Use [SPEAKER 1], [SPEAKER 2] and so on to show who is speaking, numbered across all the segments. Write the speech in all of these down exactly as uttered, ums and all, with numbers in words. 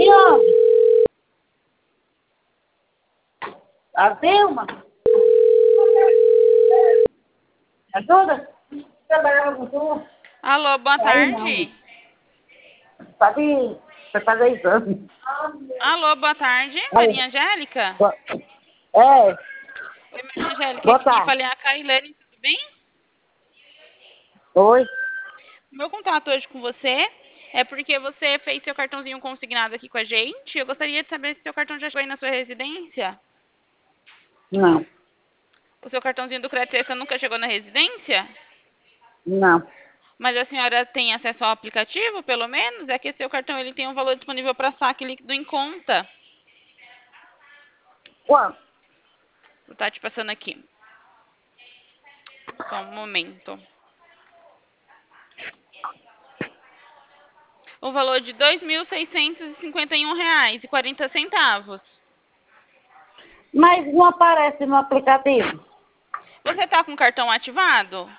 [SPEAKER 1] onde? A Vilma? Ajuda? Trabalhava com tu?
[SPEAKER 2] Alô, boa
[SPEAKER 1] Aí
[SPEAKER 2] tarde.
[SPEAKER 1] não. Pode pra fazer exame.
[SPEAKER 2] Alô, boa tarde,
[SPEAKER 1] Aí.
[SPEAKER 2] Maria Angélica.
[SPEAKER 1] Bo- É,
[SPEAKER 2] Oi, Maria Angélica,
[SPEAKER 1] boa
[SPEAKER 2] aqui quem
[SPEAKER 1] tarde.
[SPEAKER 2] fala é a Kailane, tudo bem?
[SPEAKER 1] Oi?
[SPEAKER 2] Meu contato hoje com você é porque você fez seu cartãozinho consignado aqui com a gente. Eu gostaria de saber se seu cartão já chegou aí na sua residência.
[SPEAKER 1] Não,
[SPEAKER 2] O seu cartãozinho do Crédito Extra nunca chegou na residência?
[SPEAKER 1] não.
[SPEAKER 2] Mas a senhora tem acesso ao aplicativo, pelo menos? É que seu cartão ele tem um valor disponível para saque líquido em conta.
[SPEAKER 1] Quanto?
[SPEAKER 2] Vou estar te passando aqui. Só um momento. O valor de dois mil seiscentos e cinquenta e um reais e quarenta centavos.
[SPEAKER 1] Mas não aparece no aplicativo.
[SPEAKER 2] Você está com o cartão ativado?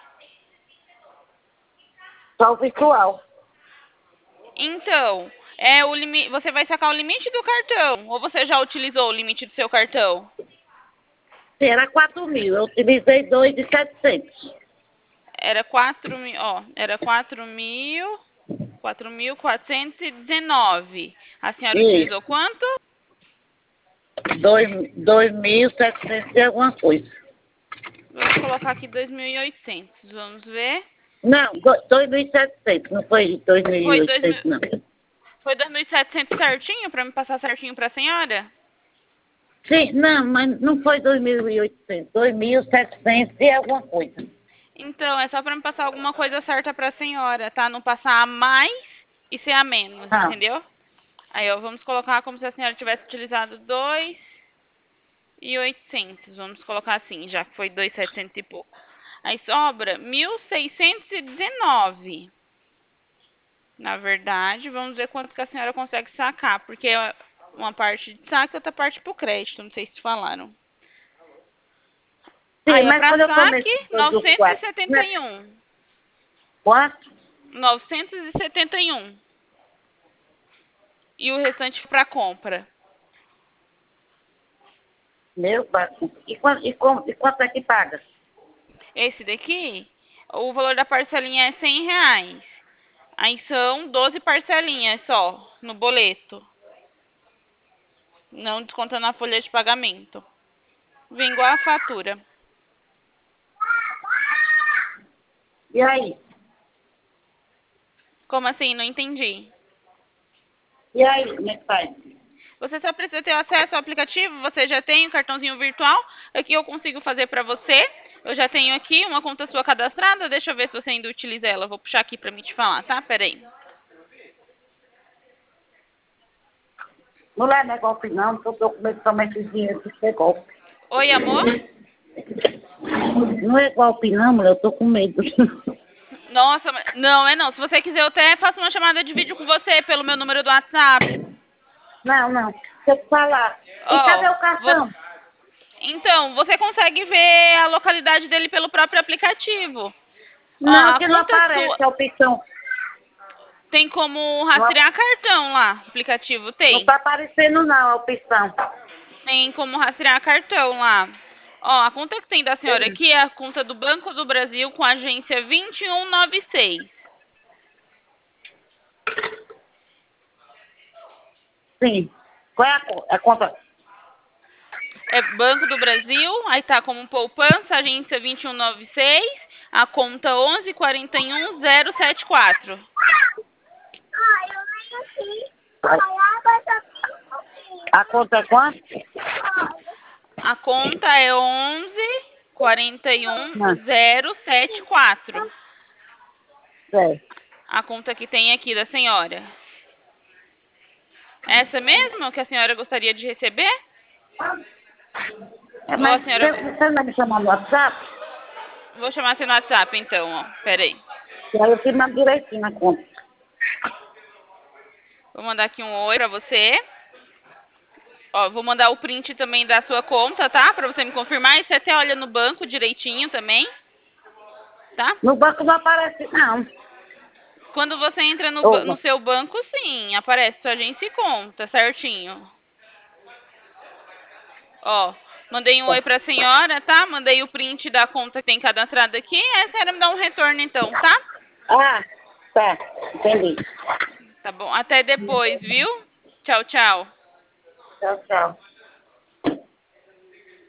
[SPEAKER 1] Só o virtual.
[SPEAKER 2] Então, é o limi... você vai sacar o limite do cartão. Ou você já utilizou o limite do seu cartão?
[SPEAKER 1] Sim, era quatro mil. Eu utilizei dois de setecentos.
[SPEAKER 2] Era quatro mil, ó, era quatro mil, quatro mil quatrocentos e dezenove. A senhora
[SPEAKER 1] Isso.
[SPEAKER 2] utilizou quanto?
[SPEAKER 1] Dois, dois mil setecentos e alguma coisa.
[SPEAKER 2] Vamos colocar aqui dois mil e oitocentos. Vamos ver.
[SPEAKER 1] Não, do- dois mil e setecentos. Não foi dois mil e
[SPEAKER 2] Foi dois mil,
[SPEAKER 1] oitocentos, não.
[SPEAKER 2] foi dois mil e setecentos certinho para me passar certinho para a senhora?
[SPEAKER 1] Sim, não, mas não foi dois mil e oitocentos. dois mil e setecentos e alguma coisa.
[SPEAKER 2] Então, é só para me passar alguma coisa certa para a senhora, tá? Não passar a mais e ser a menos,
[SPEAKER 1] Ah,
[SPEAKER 2] entendeu? Aí, ó, vamos colocar como se a senhora tivesse utilizado dois e oitocentos. Vamos colocar assim, já que foi dois mil e setecentos e pouco. Aí sobra mil seiscentos e dezenove. Na verdade, vamos ver quanto que a senhora consegue sacar, porque é uma parte de saque e outra parte pro crédito, não sei se falaram.
[SPEAKER 1] sim,
[SPEAKER 2] Aí, ó,
[SPEAKER 1] mas
[SPEAKER 2] pra
[SPEAKER 1] quando eu comecei
[SPEAKER 2] saque,
[SPEAKER 1] do
[SPEAKER 2] novecentos e
[SPEAKER 1] quatro,
[SPEAKER 2] setenta
[SPEAKER 1] né?
[SPEAKER 2] e um.
[SPEAKER 1] Quanto?
[SPEAKER 2] novecentos e setenta e um. E o restante para compra.
[SPEAKER 1] Meu pai. E quanto, e, como, e quanto é que paga?
[SPEAKER 2] Esse daqui, o valor da parcelinha é cem reais. Aí são doze parcelinhas só, no boleto. Não descontando a folha de pagamento. Vem igual a fatura.
[SPEAKER 1] E aí?
[SPEAKER 2] Como assim? Não entendi.
[SPEAKER 1] E aí, como é que faz?
[SPEAKER 2] Você só precisa ter acesso ao aplicativo, você já tem o cartãozinho virtual. Aqui eu consigo fazer para você. Eu já tenho aqui uma conta sua cadastrada. Deixa eu ver se você ainda utiliza ela. Vou puxar aqui para me te falar, tá? Pera aí.
[SPEAKER 1] Não leva golpe não, porque eu tô com medo também de dinheiro de ser golpe.
[SPEAKER 2] Oi, amor?
[SPEAKER 1] Não é golpe não, mulher, eu tô com medo.
[SPEAKER 2] Nossa, mas- não é não. Se você quiser, eu até faço uma chamada de vídeo com você pelo meu número do WhatsApp.
[SPEAKER 1] Não, não. Deixa eu te falar. E
[SPEAKER 2] Ó,
[SPEAKER 1] cadê o
[SPEAKER 2] você...
[SPEAKER 1] cartão?
[SPEAKER 2] Então, você consegue ver a localidade dele pelo próprio aplicativo. Ó,
[SPEAKER 1] Não,
[SPEAKER 2] a
[SPEAKER 1] que não
[SPEAKER 2] conta sua
[SPEAKER 1] aparece a opção.
[SPEAKER 2] tem como
[SPEAKER 1] Não,
[SPEAKER 2] rastrear cartão lá. Aplicativo
[SPEAKER 1] não
[SPEAKER 2] tem.
[SPEAKER 1] tá aparecendo não a opção.
[SPEAKER 2] Tem como rastrear cartão lá. Ó, a conta que tem da senhora aqui é a conta do Banco do Brasil com a agência vinte e um noventa e seis.
[SPEAKER 1] Sim. Qual é a, co- a conta?
[SPEAKER 2] É Banco do Brasil, aí tá como poupança, agência vinte e um noventa e seis, a conta onze quarenta e um zero setenta e quatro.
[SPEAKER 1] A conta é quanto?
[SPEAKER 2] A conta é onze quarenta e um
[SPEAKER 1] Não,
[SPEAKER 2] zero setenta e quatro.
[SPEAKER 1] é.
[SPEAKER 2] A conta que tem aqui da senhora. Essa mesmo que a senhora gostaria de receber?
[SPEAKER 1] É,
[SPEAKER 2] Ou a
[SPEAKER 1] mas
[SPEAKER 2] senhora...
[SPEAKER 1] você você não vai me chamar no WhatsApp?
[SPEAKER 2] Vou chamar você no WhatsApp então, ó. Pera aí.
[SPEAKER 1] Que aí eu te mando direitinho na conta.
[SPEAKER 2] Vou mandar aqui um oi pra você. Ó, vou mandar o print também da sua conta, tá? Pra você me confirmar. E você até olha no banco direitinho também. Tá?
[SPEAKER 1] No banco não aparece não.
[SPEAKER 2] Quando você entra no, ba-
[SPEAKER 1] Ô,
[SPEAKER 2] no seu banco, sim, aparece sua agência e conta, certinho. Ó, mandei um oi pra senhora, tá? Mandei o print da conta que tem cadastrada aqui. É a senhora me dá um retorno então, tá?
[SPEAKER 1] ah, tá, entendi.
[SPEAKER 2] Tá bom. Até depois, viu? Tchau, tchau.
[SPEAKER 1] Tchau, tchau.